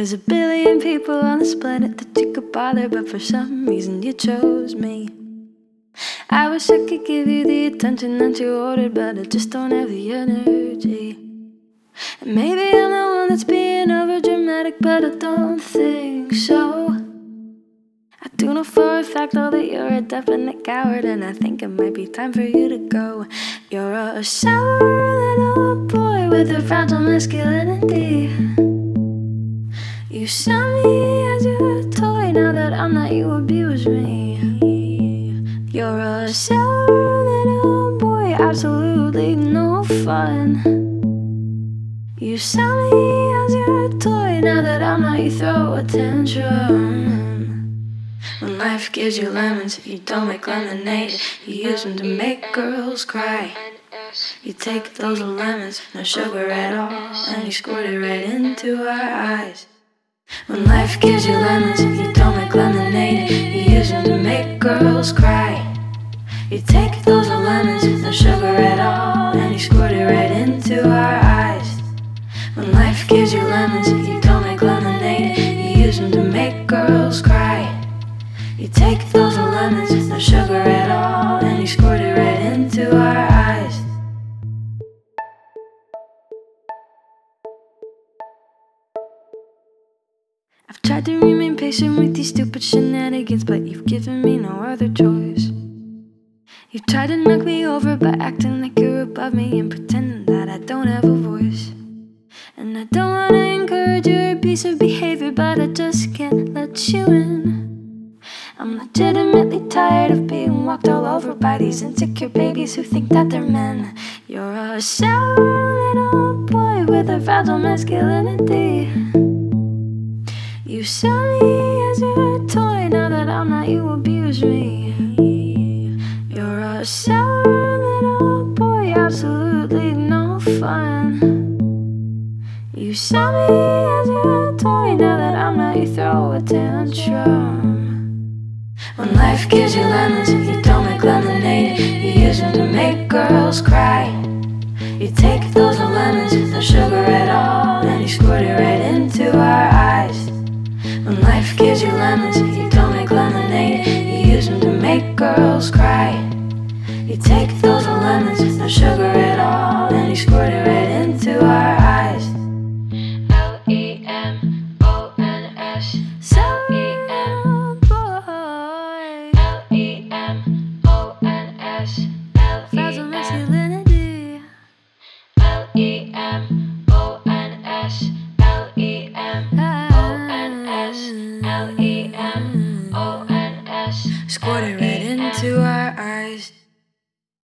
There's a billion people on this planet that you could bother, but for some reason you chose me. I wish I could give you the attention that you ordered, but I just don't have the energy. And maybe I'm the one that's being over dramatic, but I don't think so. I do know for a fact though that you're a definite coward, and I think it might be time for you to go. You're a sour little boy with a fragile masculinity. You saw me as your toy, now that I'm not, you abuse me. You're a sour little boy, absolutely no fun. You saw me as your toy, now that I'm not, you throw a tantrum. When life gives you lemons, you don't make lemonade. You use them to make girls cry. You take those lemons, no sugar at all, and you squirt it right into our eyes. When life gives you lemons, you don't make lemonade. You use them to make girls cry. You take those lemons, no sugar at all, and you squirt it right into our eyes. When life gives you lemons, you don't make lemonade. You use them to make girls cry. You take those lemons, no sugar at all, and you squirt it right into our eyes. I've tried to remain patient with these stupid shenanigans, but you've given me no other choice. You tried to knock me over by acting like you're above me and pretending that I don't have a voice. And I don't wanna encourage your abusive behavior, but I just can't let you in. I'm legitimately tired of being walked all over by these insecure babies who think that they're men. You're a sour little boy with a fragile masculinity. You saw me as your toy, now that I'm not, you abuse me. You're a sour little boy, absolutely no fun. You saw me as your toy, now that I'm not, you throw a tantrum. When life gives you lemons, you don't make lemonade. You use them to make girls cry. You take those lemons, no sugar at all, and you squirt it right into our eyes. When life gives you lemons, you don't make lemonade. You use them to make girls cry. You take those lemons, no sugar at all, and you squirt it right into our eyes. L-E-M-O-N-S, L-E-M-boy, L-E-M-O-N-S, fragile masculinity. L-E-M-O-N-S, L-E-M-O-N-S, L-E-M-O-N-S, squirt it right into our eyes.